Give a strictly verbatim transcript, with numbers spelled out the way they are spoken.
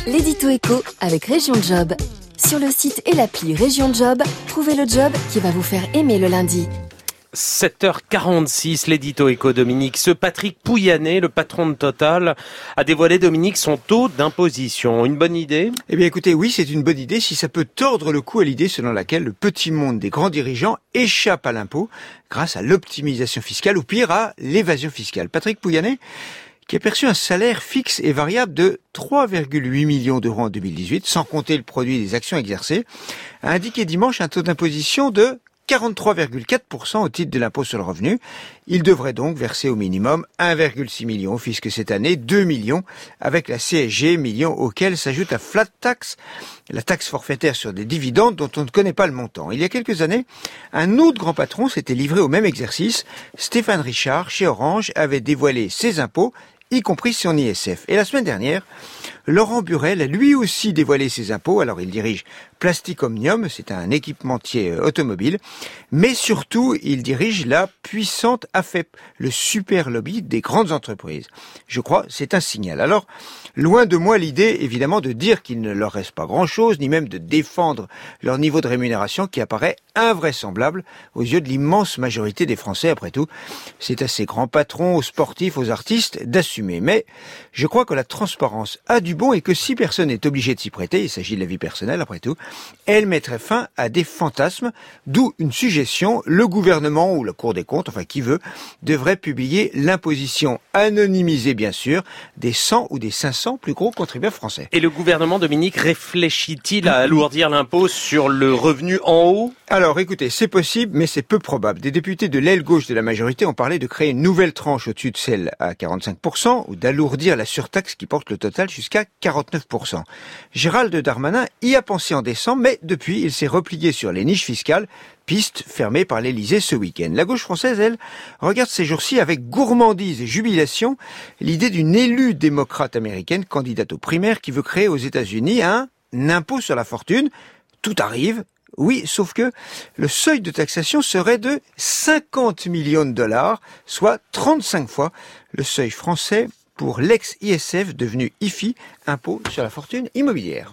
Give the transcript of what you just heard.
L'édito éco avec Région Job. Sur le site et l'appli Région Job, trouvez le job qui va vous faire aimer le lundi. sept heures quarante-six, l'édito éco Dominique. Ce Patrick Pouyanné, le patron de Total, a dévoilé, Dominique, son taux d'imposition. Une bonne idée ? Eh bien écoutez, oui, c'est une bonne idée si ça peut tordre le cou à l'idée selon laquelle le petit monde des grands dirigeants échappe à l'impôt grâce à l'optimisation fiscale ou pire à l'évasion fiscale. Patrick Pouyanné, qui a perçu un salaire fixe et variable de trois virgule huit millions d'euros en deux mille dix-huit, sans compter le produit des actions exercées, a indiqué dimanche un taux d'imposition de quarante-trois virgule quatre pour cent au titre de l'impôt sur le revenu. Il devrait donc verser au minimum un virgule six million au fisc cette année, deux millions avec la C S G, millions auxquels s'ajoute la flat tax, la taxe forfaitaire sur des dividendes dont on ne connaît pas le montant. Il y a quelques années, un autre grand patron s'était livré au même exercice. Stéphane Richard, chez Orange, avait dévoilé ses impôts, y compris son I S F. Et la semaine dernière, Laurent Burelle a lui aussi dévoilé ses impôts. Alors il dirige Plastic Omnium, c'est un équipementier automobile, mais surtout il dirige la puissante A F E P, le super lobby des grandes entreprises. Je crois c'est un signal. Alors, loin de moi l'idée évidemment de dire qu'il ne leur reste pas grand-chose, ni même de défendre leur niveau de rémunération qui apparaît invraisemblable aux yeux de l'immense majorité des Français. Après tout, c'est à ces grands patrons, aux sportifs, aux artistes d'assumer. Mais je crois que la transparence a du bon et que si personne n'est obligé de s'y prêter, il s'agit de la vie personnelle après tout, elle mettrait fin à des fantasmes, d'où une suggestion, le gouvernement ou la Cour des comptes, enfin qui veut, devrait publier l'imposition anonymisée bien sûr des cent ou des cinq cents plus gros contribuables français. Et le gouvernement, Dominique, réfléchit-il à alourdir l'impôt sur le revenu en haut ? Alors écoutez, c'est possible, mais c'est peu probable. Des députés de l'aile gauche de la majorité ont parlé de créer une nouvelle tranche au-dessus de celle à quarante-cinq pour cent ou d'alourdir la surtaxe qui porte le total jusqu'à quarante-neuf pour cent. Gérald Darmanin y a pensé en décembre, mais depuis, il s'est replié sur les niches fiscales, piste fermée par l'Élysée ce week-end. La gauche française, elle, regarde ces jours-ci avec gourmandise et jubilation l'idée d'une élue démocrate américaine, candidate aux primaires, qui veut créer aux États-Unis un impôt sur la fortune. Tout arrive. Oui, sauf que le seuil de taxation serait de cinquante millions de dollars, soit trente-cinq fois le seuil français pour l'ex-I S F devenu I F I, impôt sur la fortune immobilière.